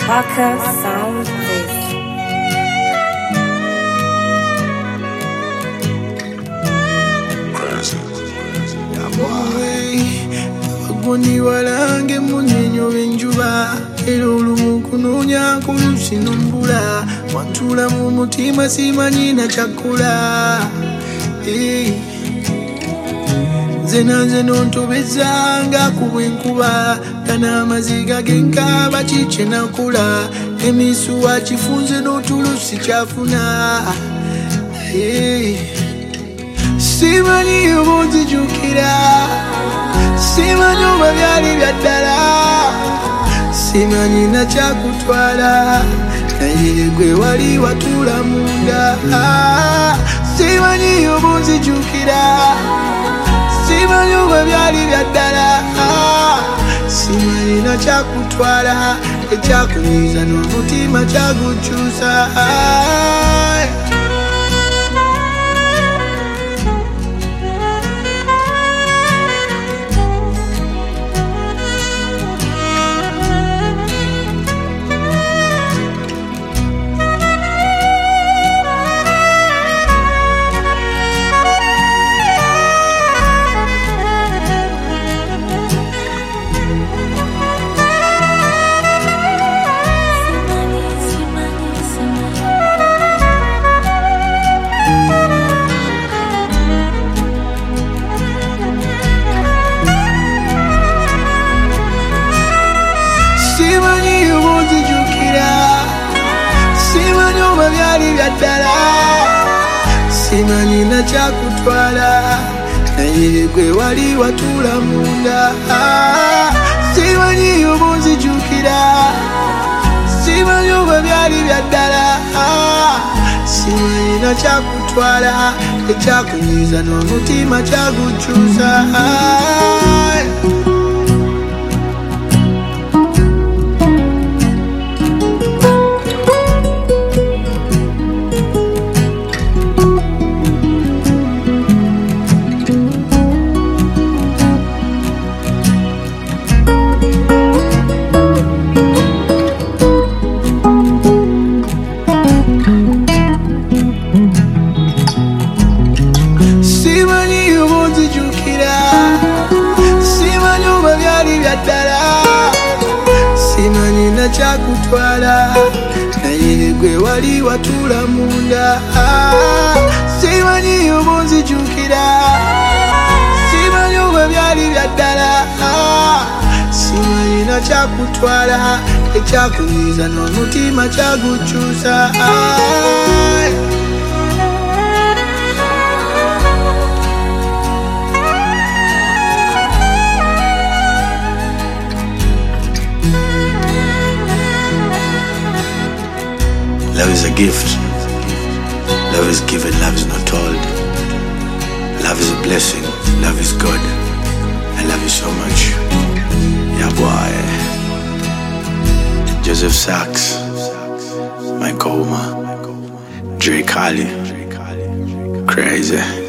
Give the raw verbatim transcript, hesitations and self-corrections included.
Parker Sound This. Abagundi walange munyenyo benjuba era olumu kunonya kulusi nombula wantula mu mutima simanyi na kyakkola nze nanze nontobezanga kuba enkuba gana amaziga genkaba kikye nakola emisuwa kifunze n'otulusi kyafuna simanyi oba onzijukira simanyi oba byali bya ddala simanyi nakyakutwala naye gwe wali watula munda simanyi oba onzijukira simanyi oba byali bya ddala simanyi nakyakutwala ekyakunyiza n'omutima kyagukyusa simanyi oba onzijukira simanyi oba byali bya ddala simanyi nakyakutwala naye gwe wali watula munda simanyi oba onzijukira simanyi oba byali bya ddala simanyi nakyakutwala ekyakunyiza n'omutima kyagukyusa simanyi oba onzijukira simanyi oba byali bya ddala simanyi nakyakutwala naye gwe wali watula munda simanyi oba onzijukira simanyi oba byali bya ddala simanyi nakyakutwala ekyakunyiza n'omutima kyagukyusa Love is a gift. Love is given, love is not told. Love is a blessing, love is God. I love you so much. Yeah, boy. Joseph Sachs, Mike Oma, Drake Holly. Crazy.